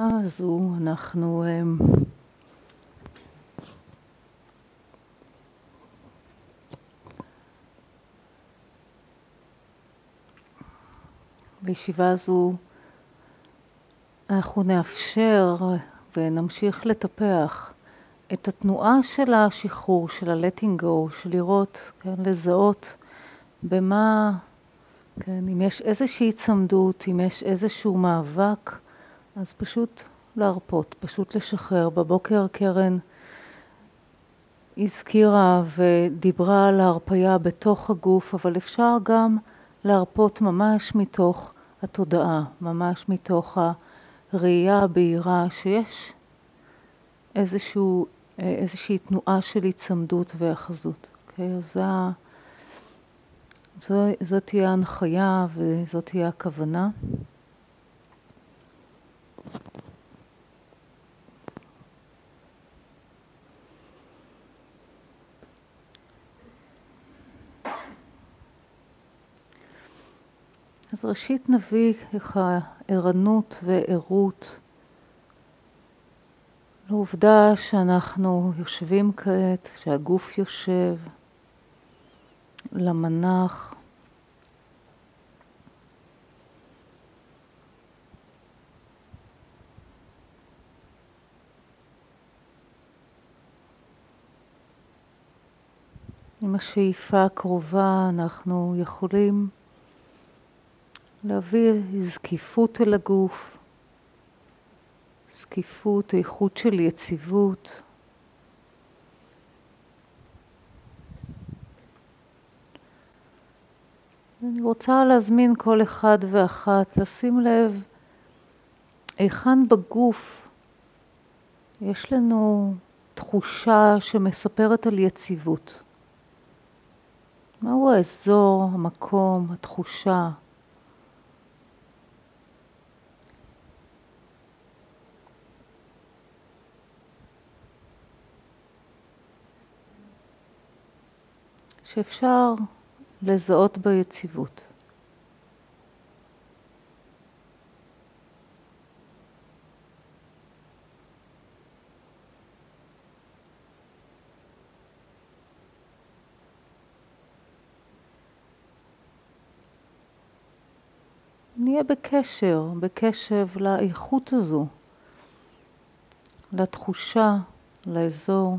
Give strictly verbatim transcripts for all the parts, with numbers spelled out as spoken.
הזו אנחנו בישיבה הזו אנחנו נאפשר ונמשיך לטפח את התנועה של השחרור, של ה-letting go, של לראות, כן, לזהות במה, כן, אם יש איזושהי צמדות, אם יש איזשהו מאבק, אז פשוט להרפות, פשוט לשחרר. בבוקר קרן הזכירה ודיברה על ההרפיה בתוך הגוף, אבל אפשר גם להרפות ממש מתוך התודעה, ממש מתוך הראייה הבהירה שיש איזשהו, איזושהי תנועה של הצמדות והחזות. אוקיי? אז זו, זאת תהיה ההנחיה וזאת תהיה הכוונה. אז ראשית נביא ככה ערנות וערות לעובדה שאנחנו יושבים כעת, שהגוף יושב למנח. עם השאיפה הקרובה אנחנו יכולים להביא זקיפות אל הגוף, זקיפות, איכות של יציבות. אני רוצה להזמין כל אחד ואחת לשים לב היכן בגוף יש לנו תחושה שמספרת על יציבות. מהו האזור, המקום, התחושה? שאפשר לזהות ביציבות. נהיה בקשר, בקשב לאיכות הזו, לתחושה, לאזור.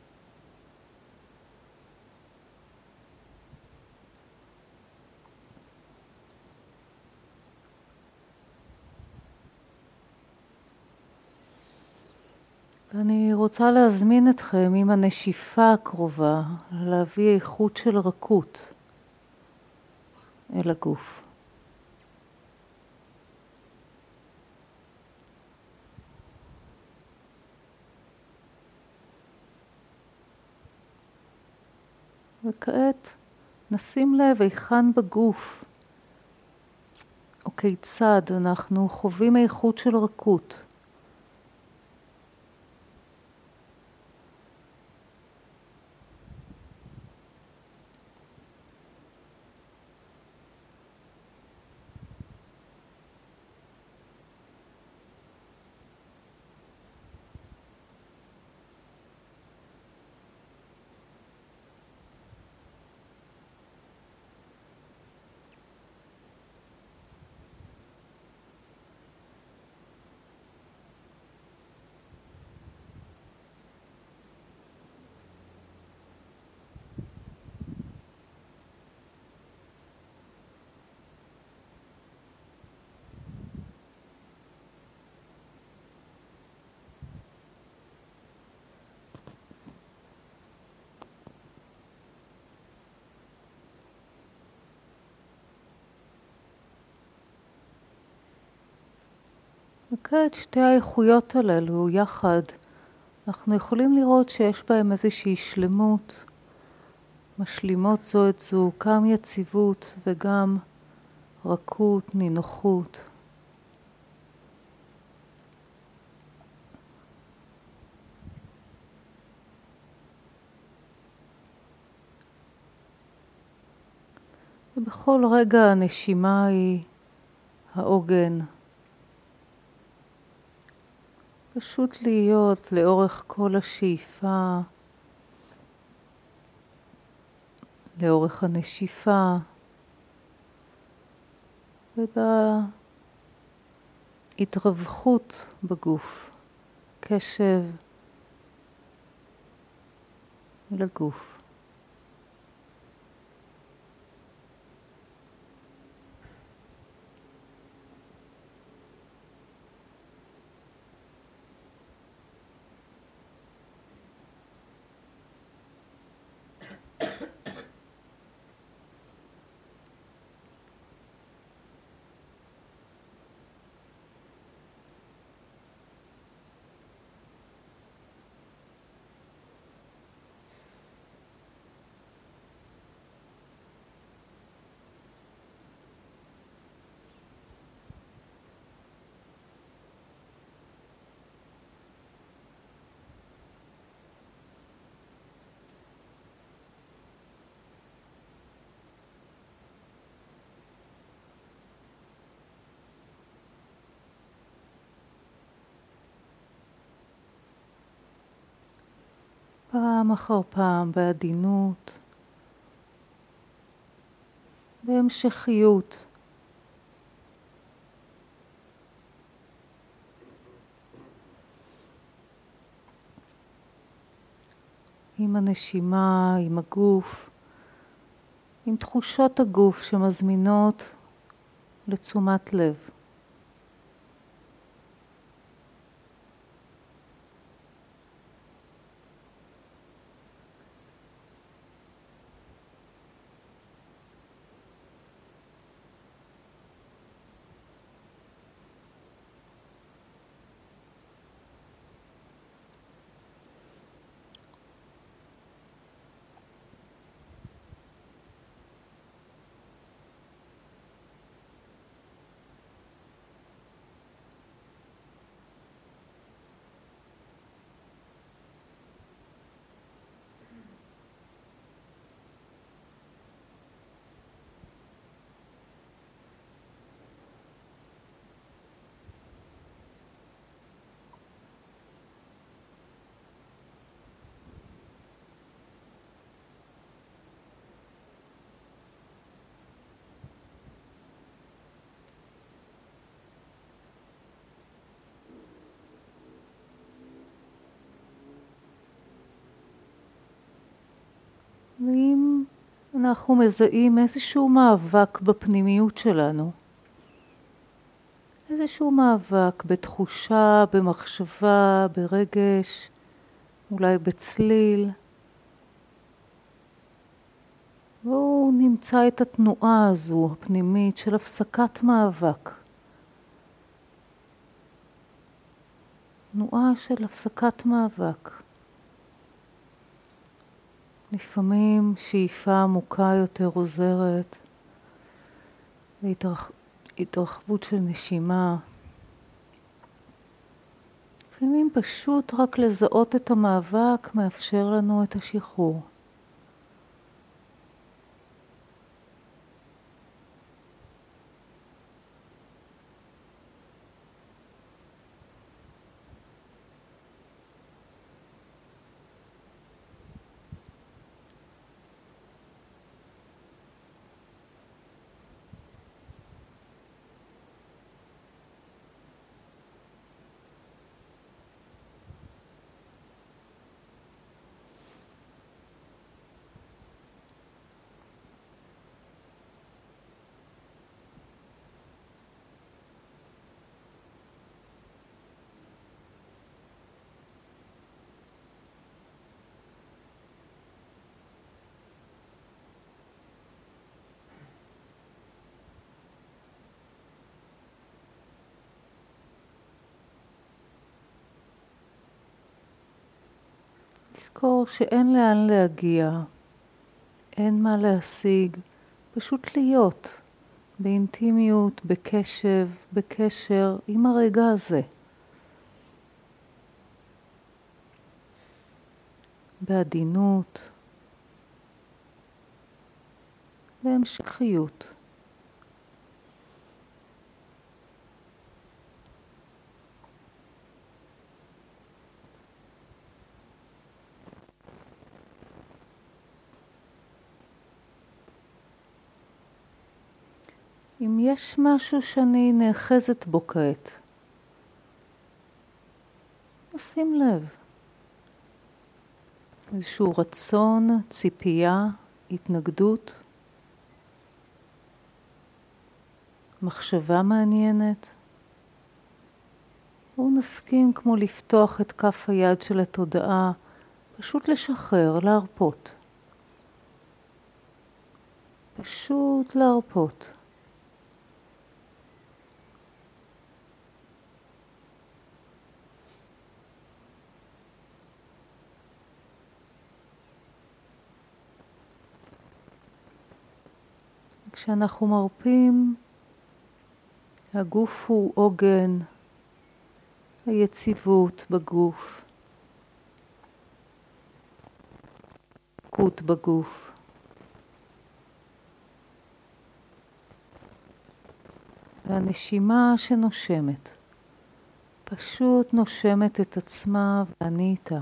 ואני רוצה להזמין אתכם עם הנשיפה הקרובה להביא איכות של רכות אל הגוף. וכעת נשים לב היכן בגוף או כיצד אנחנו חווים איכות של רכות. וכעת שתי האיכויות הללו יחד, אנחנו יכולים לראות שיש בהם איזושהי שלמות, משלימות זו את זו, גם יציבות וגם רכות, נינוחות. ובכל רגע הנשימה היא העוגן פשוט להיות לאורך כל השאיפה, לאורך הנשיפה, ובהתרווחות בגוף, קשב לגוף. פעם אחר פעם בעדינות, בהמשכיות. עם הנשימה, עם הגוף, עם תחושות הגוף שמזמינות לתשומת לב. ואם אנחנו מזהים איזשהו מאבק בפנימיות שלנו, איזשהו מאבק בתחושה, במחשבה, ברגש, אולי בצליל, בואו נמצא את התנועה הזו הפנימית של הפסקת מאבק. תנועה של הפסקת מאבק. לפעמים שאיפה עמוקה יותר עוזרת, והתרחבות של נשימה. לפעמים פשוט רק לזהות את המאבק מאפשר לנו את השחרור. לזכור שאין לאן להגיע, אין מה להשיג, פשוט להיות באינטימיות, בקשב, בקשר עם הרגע הזה. בעדינות, בהמשכיות. אם יש משהו שאני נאחזת בו כעת, נשים לב. איזשהו רצון, ציפייה, התנגדות, מחשבה מעניינת. בואו נסכים כמו לפתוח את כף היד של התודעה, פשוט לשחרר, להרפות. פשוט להרפות. כשאנחנו מרפים, הגוף הוא עוגן, היציבות בגוף, קות בגוף. והנשימה שנושמת, פשוט נושמת את עצמה ואני איתה.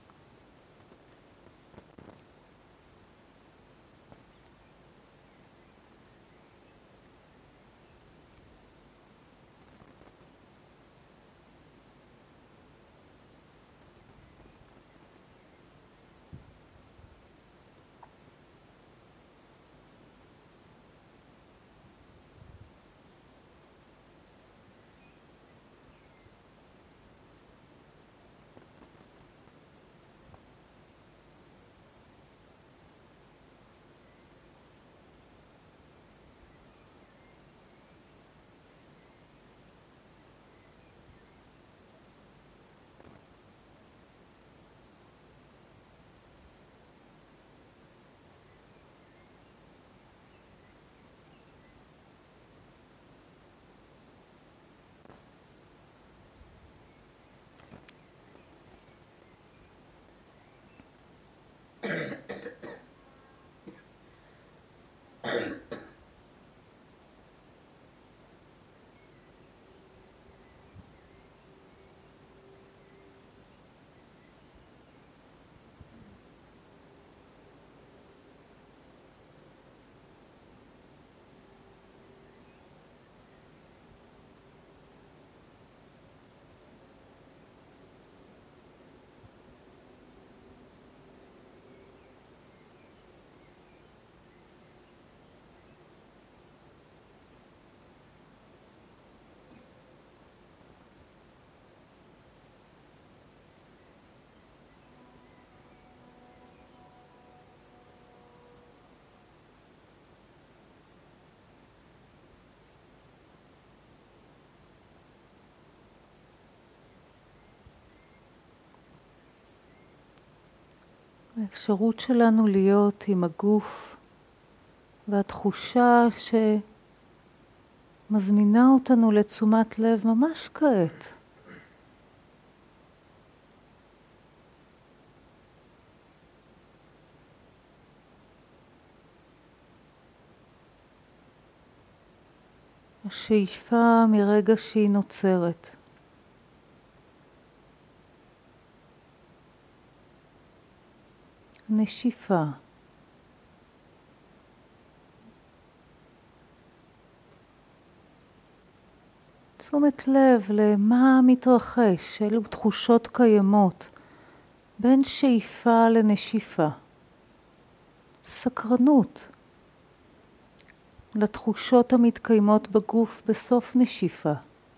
האפשרות שלנו להיות עם הגוף והתחושה שמזמינה אותנו לתשומת לב ממש כעת. השאיפה מרגע שהיא נוצרת. נשיפה. תשומת לב למה מתרחש, אילו תחושות קיימות בין שאיפה לנשיפה. סקרנות לתחושות המתקיימות בגוף בסוף נשיפה.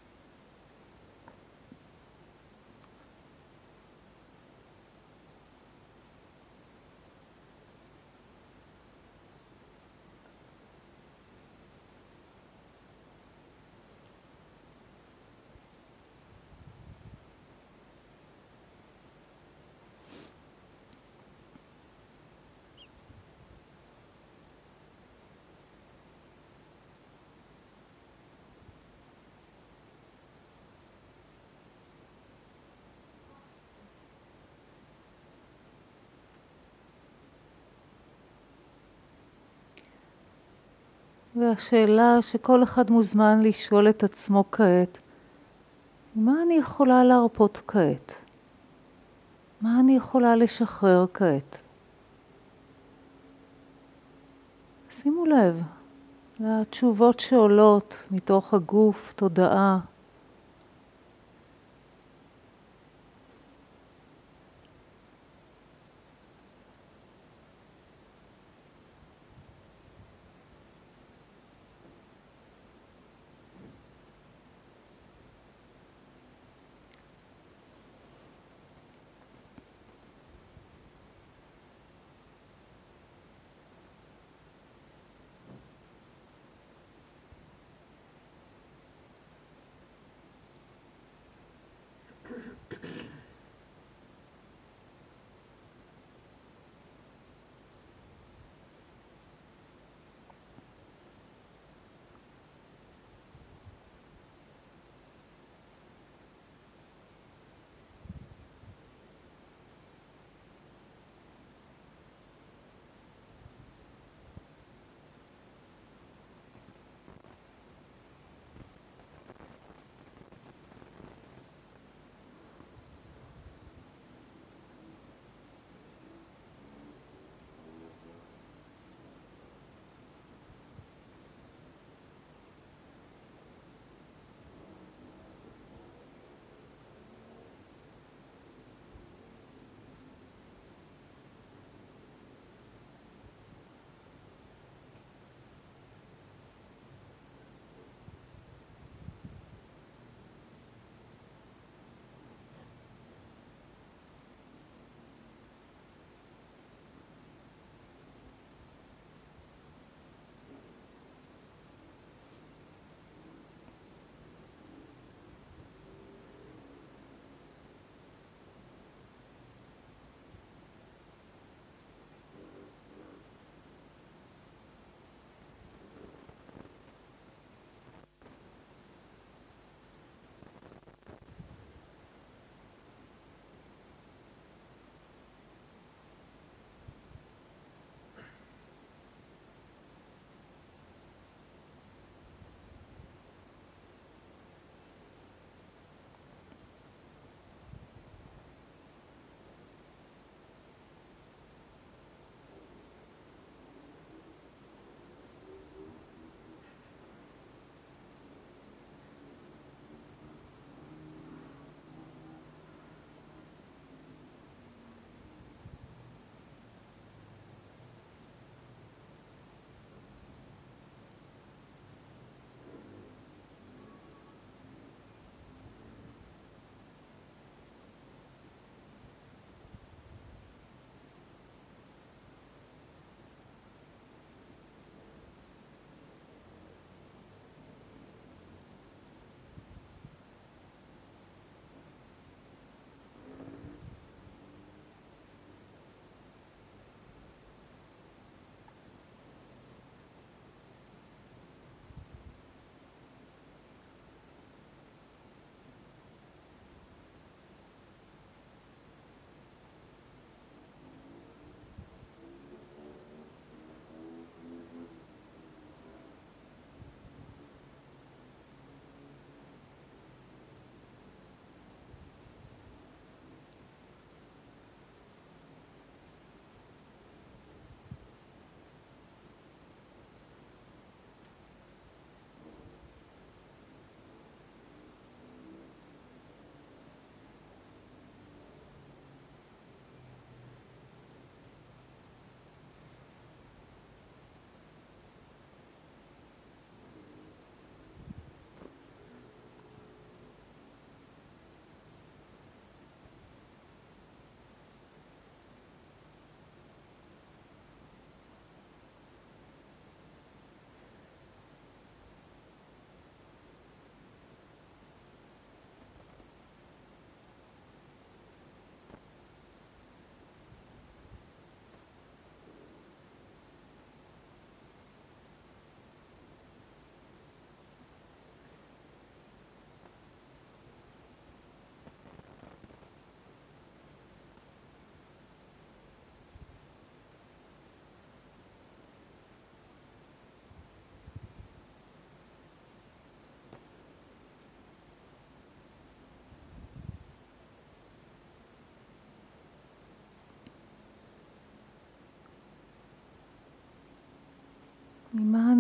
והשאלה שכל אחד מוזמן לשאול את עצמו כעת, מה אני יכולה להרפות כעת? מה אני יכולה לשחרר כעת? שימו לב, לתשובות שעולות מתוך הגוף, תודעה.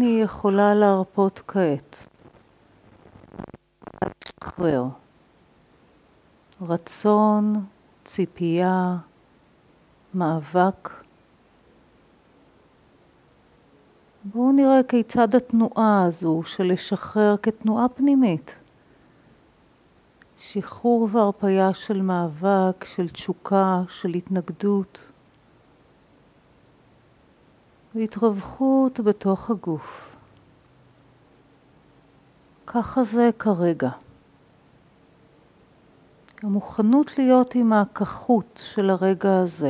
אני יכולה להרפות כעת? לשחרר. רצון, ציפייה, מאבק. בואו נראה כיצד התנועה הזו של לשחרר כתנועה פנימית. שחרור והרפיה של מאבק, של תשוקה, של התנגדות. והתרווחות בתוך הגוף. ככה זה כרגע. המוכנות להיות עם הכחות של הרגע הזה.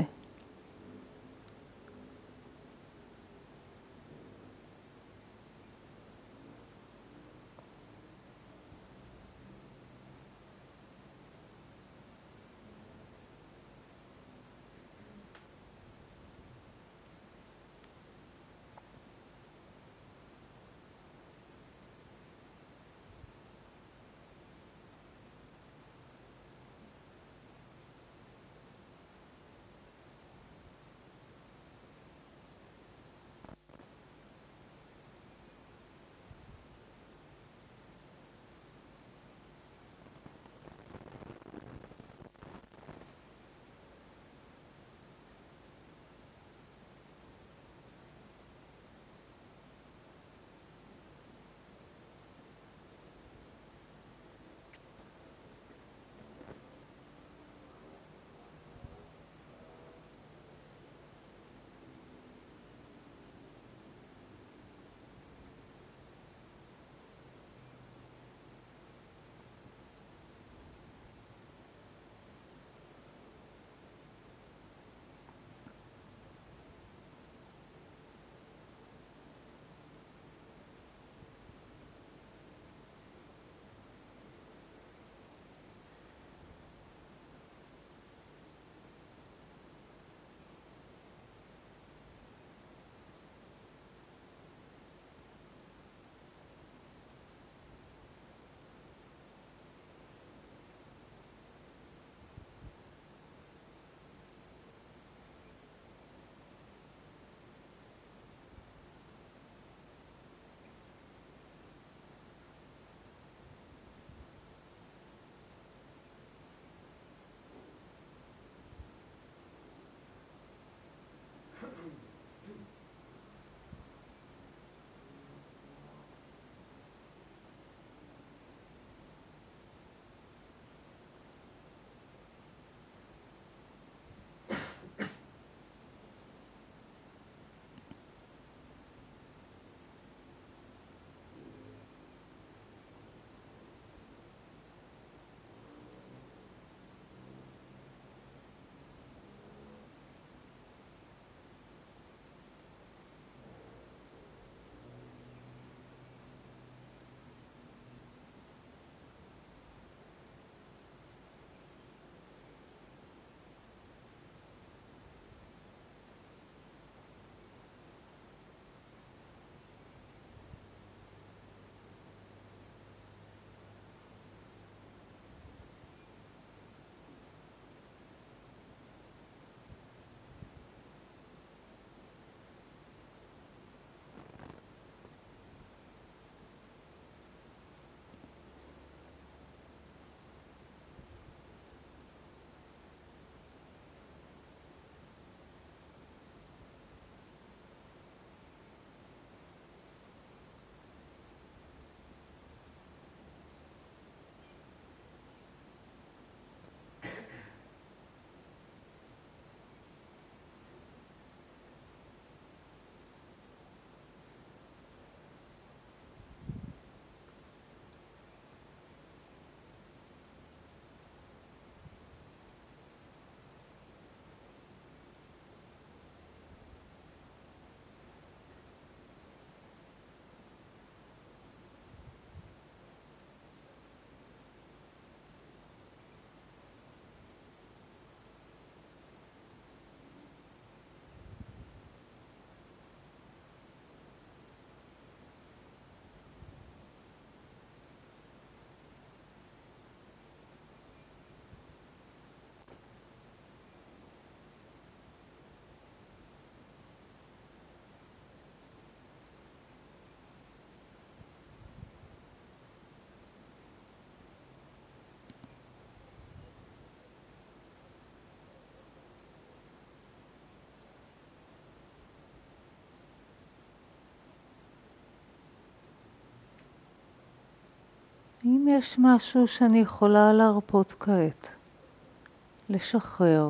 אם יש משהו שאני יכולה להרפות כעת, לשחרר,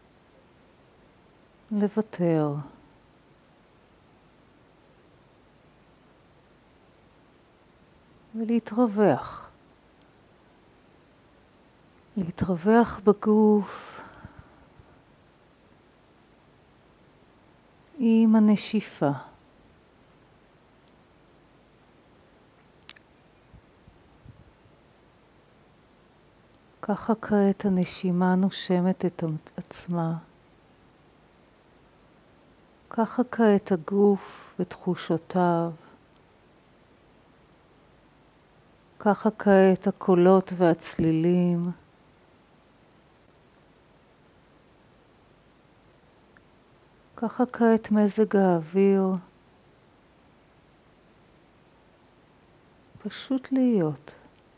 לוותר, ולהתרווח. להתרווח בגוף עם הנשיפה. ככה כעת הנשימה נושמת את עצמה. ככה כעת הגוף ותחושותיו. ככה כעת הקולות והצלילים. ככה כעת מזג האוויר. פשוט להיות.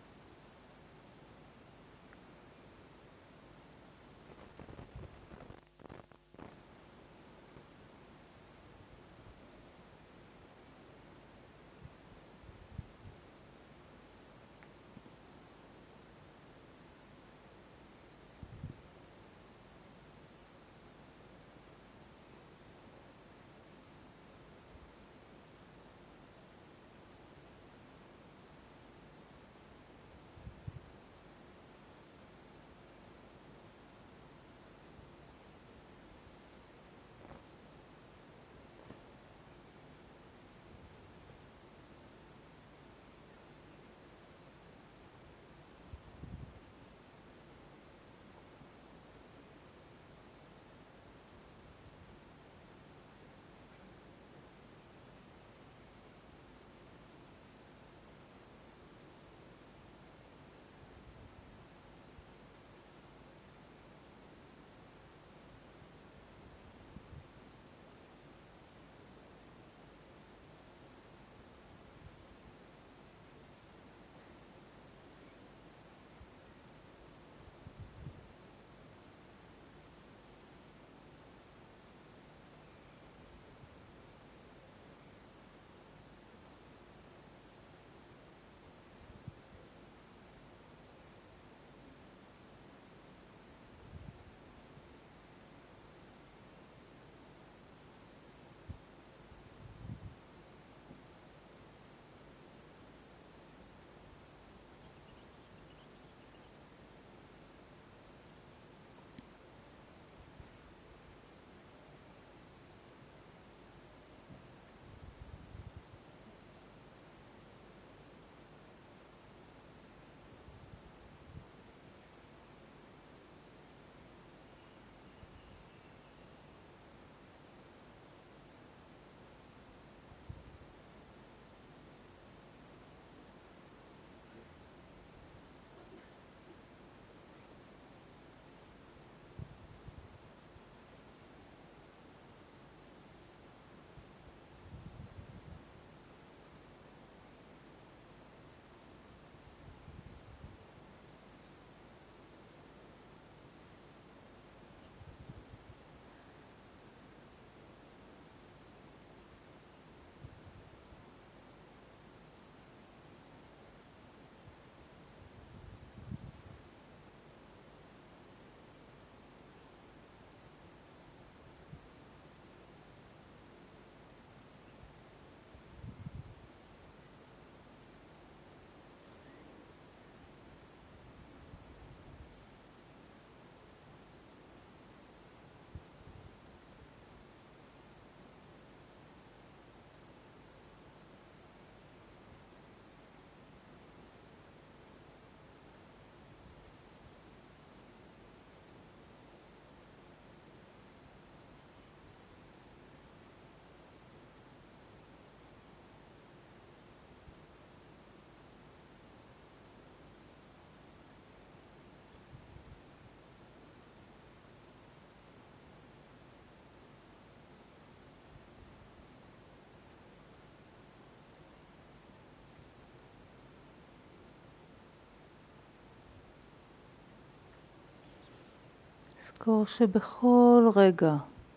זכור שבכל רגע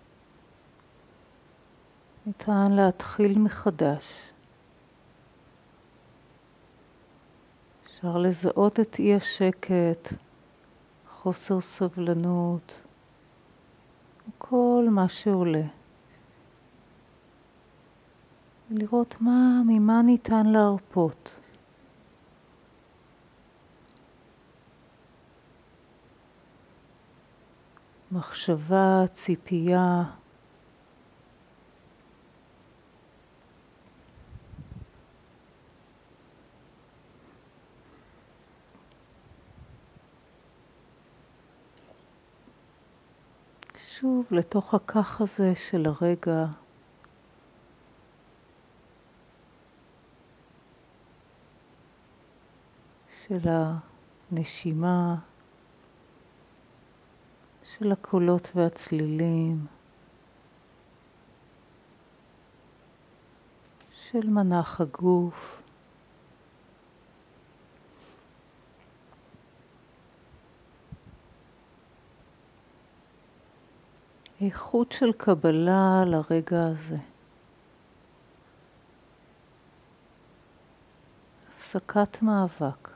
ניתן להתחיל מחדש. אפשר לזהות את אי השקט, חוסר סבלנות, כל מה שעולה. לראות מה, ממה ניתן להרפות. מחשבה, ציפייה, שוב לתוך הכך הזה של הרגע, של הנשימה, של הקולות והצלילים, של מנח הגוף. איכות של קבלה לרגע הזה. הפסקת מאבק.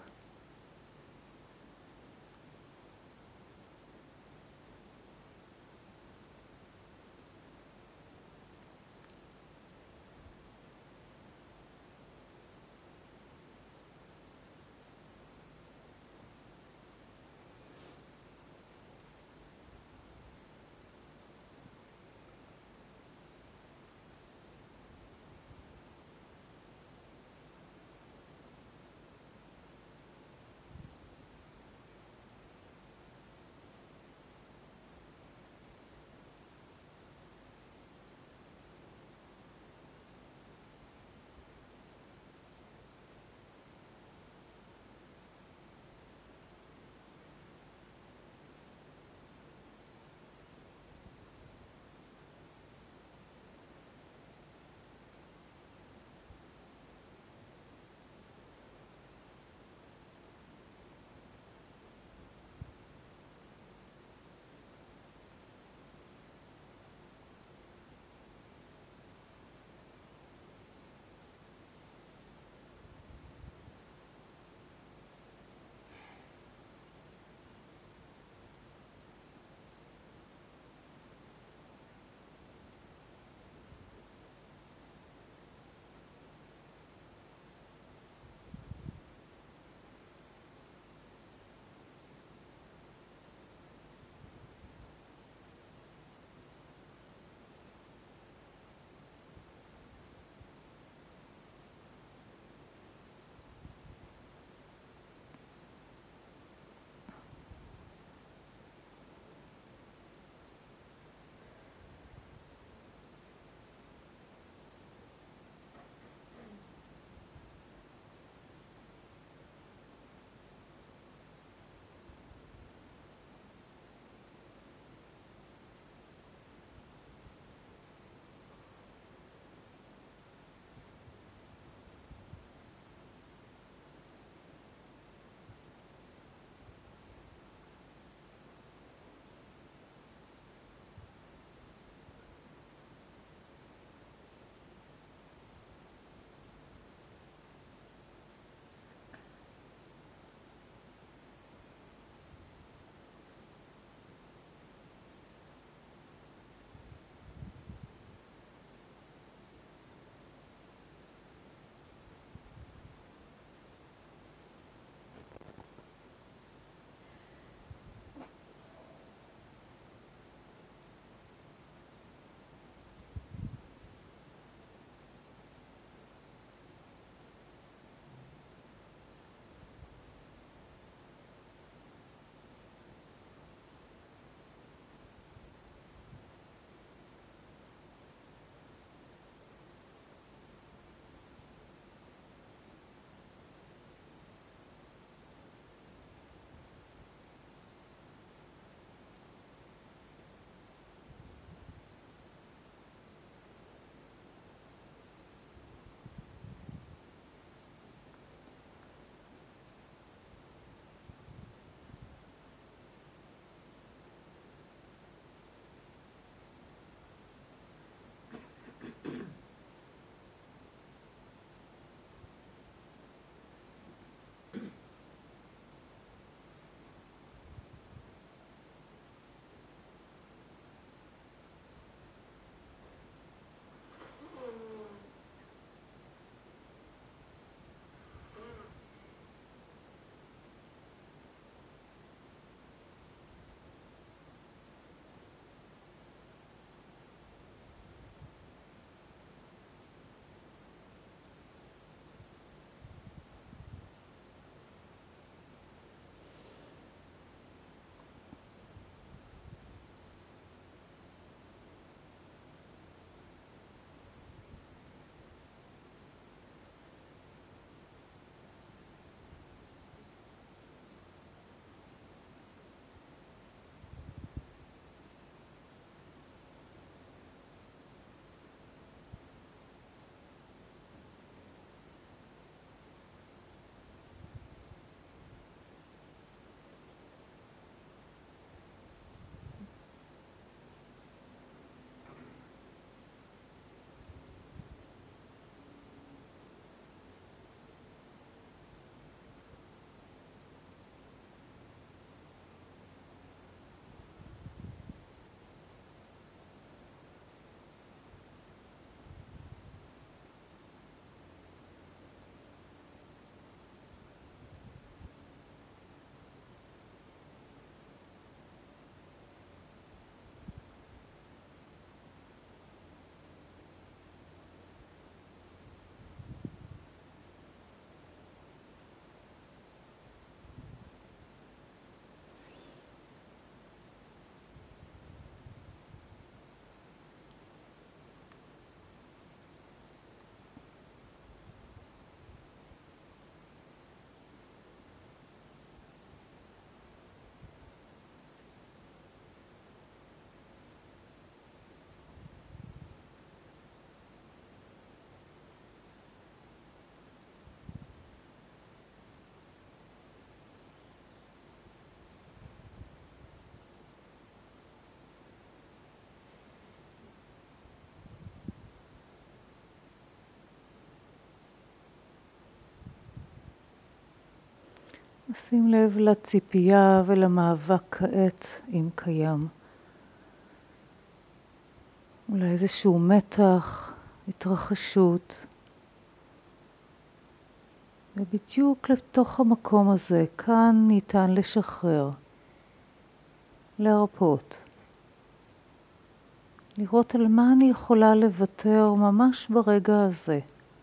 שים לב לציפייה ולמאבק כעת אם קיים. אולי איזשהו מתח, התרחשות. ובדיוק לתוך המקום הזה, כאן ניתן לשחרר, להרפות. לראות על מה אני יכולה לוותר ממש ברגע הזה.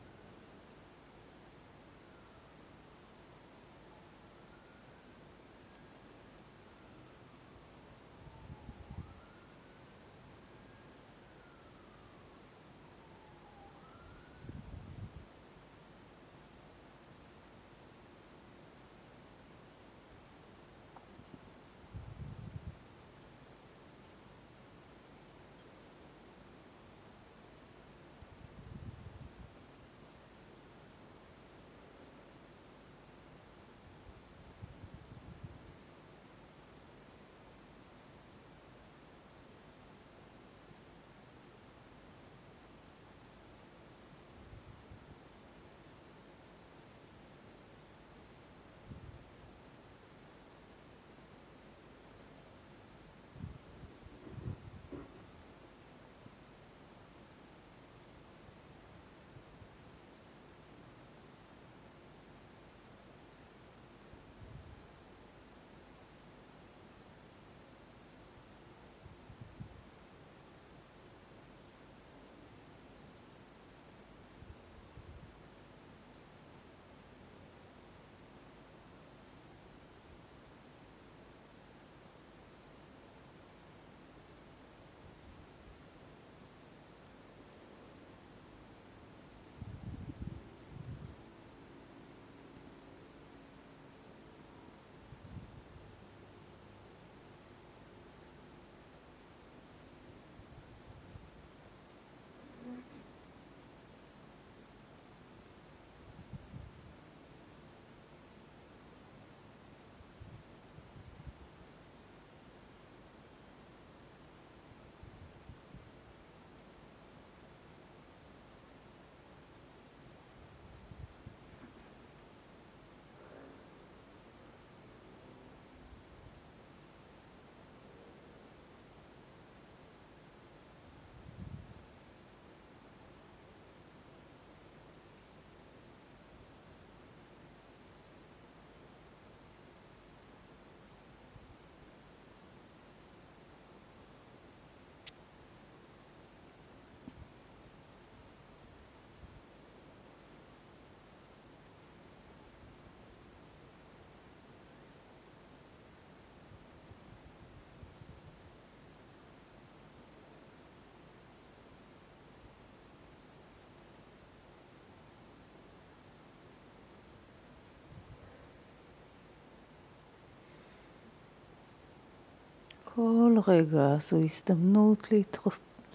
כל רגע זו הזדמנות להתרו...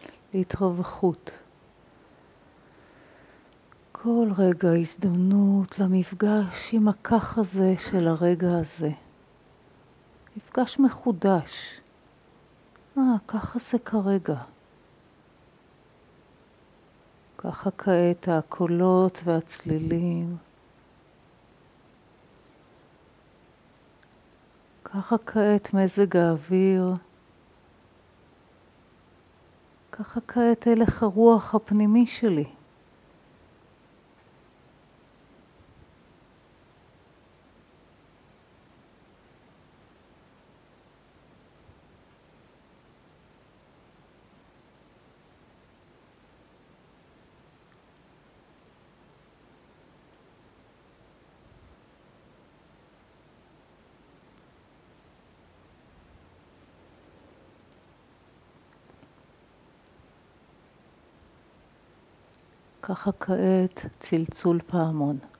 להתרווחות. כל רגע הזדמנות למפגש עם הכך הזה של הרגע הזה. מפגש מחודש. אה, ככה זה כרגע. ככה כעת הקולות והצלילים. ככה כעת מזג האוויר. ככה כעת הלך הרוח הפנימי שלי. ככה כעת צלצול פעמון.